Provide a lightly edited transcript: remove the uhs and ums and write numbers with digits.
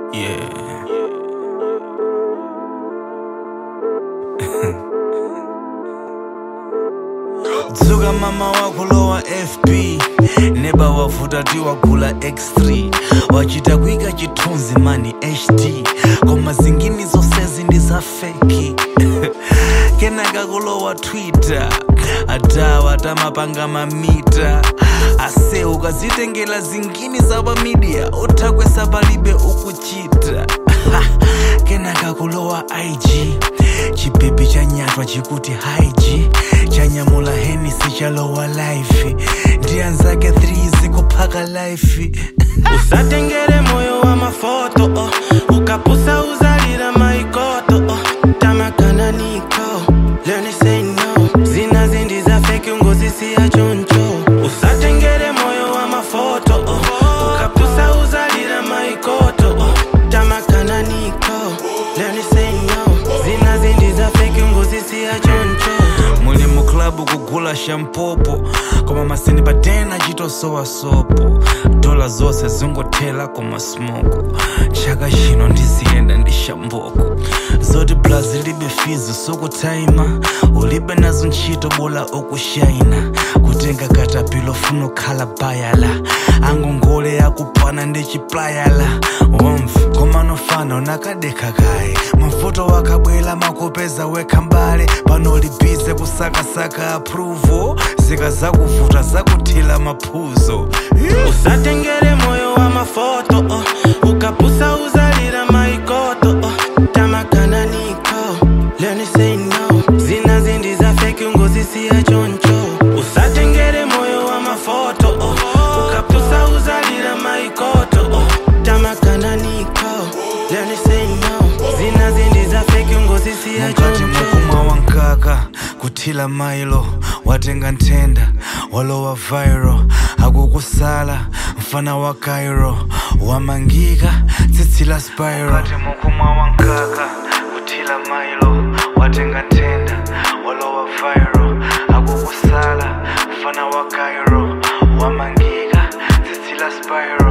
Yeah. Dzuka mama wako lowa FB neba wavuta ti wagula X3 wachita kuika chithunzi mani HD koma zingini zonsezi ndi za fake kenaka kulowa Twitter atawa tamapanga mamita ase ukazitengela zingini za pa media utakwesa palibe ukuchita kenaka kulowa IG chipepe chanyatwa chikuti haiji chanyamula Hennessy chalowa life ndianzake 3 zikuphaka life usatengere moyo wa mafoto ukapusa uzalira maikoto tamakana niko learn to say no zina zindi za fake ngozisi ya choncho usatengere moyo wa mafoto ukapusa uzalira maikoto tamakana niko learn to say no zina zindi za fake ngozisi ya choncho muli mu club kugula shampopo koma masini patena chitosowa sopo dola zose zingothela koma smoko chaka chino ndiziyenda ndi shamboko zoti plus libe fizi sokutaima ulibe nazo ntchito bola okushayina kutenga katapilo funo khala bayala angongole yakupana ndi chiplayala womf koma nofana unakadeka kaye mafoto wakabwela makopeza wekha mbale panolibize kusakasaka approval zika zakuvuta zakuthila maphuzo usatengere moyo wa mafoto ukapusa uzalira maikoto tamakana niko learn to say no zina zindi za fake ngozisi ya choncho usatengere moyo wa mafoto ukapusa uzalira maikoto tamakana niko learn to say no zina zindi za fake ngozisi ya choncho mukumwa wankaka kuthila mailo watenga nthenda walowa viral akukusala mfana wa Cairo wamangika tsitsi la spiral mukumwa wankaka kuthila mailo watenga nthenda walowa viral akukusala mfana wa Cairo wamangika tsitsi la spiral